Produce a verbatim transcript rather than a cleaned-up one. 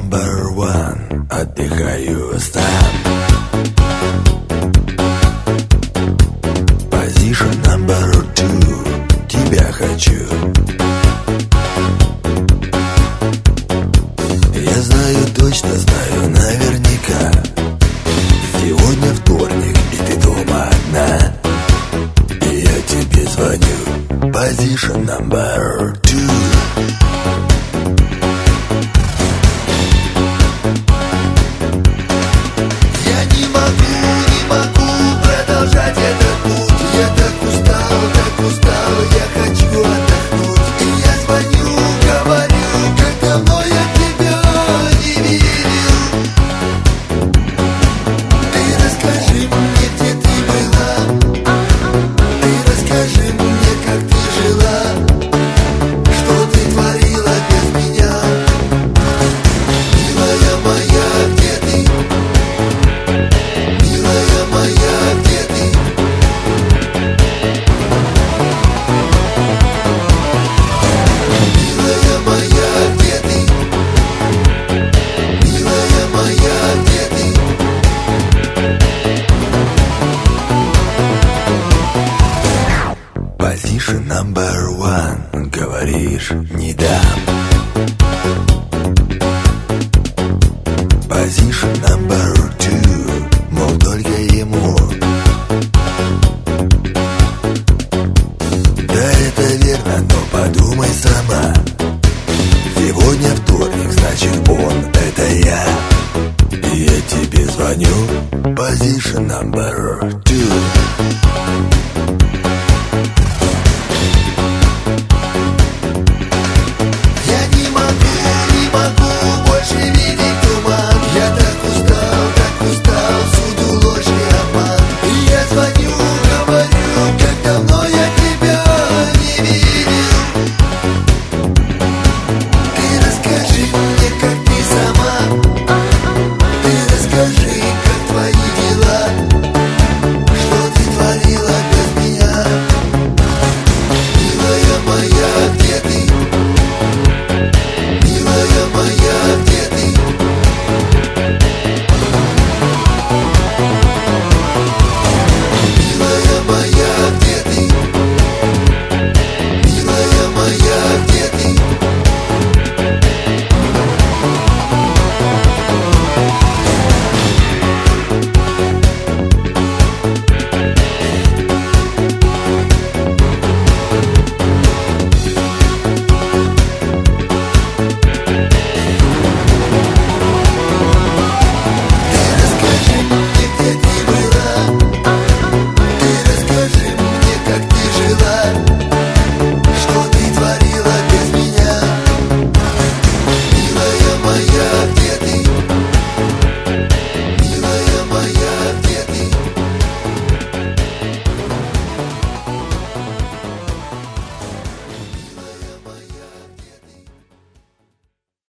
number one, отдыхаю сам. Position number two, тебя хочу. Я знаю, точно знаю, наверняка. Сегодня вторник, и ты дома одна. И я тебе звоню. Position number two. Я не могу, не могу продолжать этот путь. Я так устал, так устал, я хочу отдохнуть. И я звоню, говорю, как давно я тебя не видел. Ты расскажи мне, где ты была. Ты расскажи мне, как ты жила. Что ты творила без меня. Милая моя, где ты? Милая моя, где ты? Милая моя, где ты? Милая моя, где ты? Position number one, говоришь, не дам. Position number two, мол, только ему. Да, это верно, но подумай сама. Сегодня вторник, значит он, это я. И я тебе звоню. Position number two.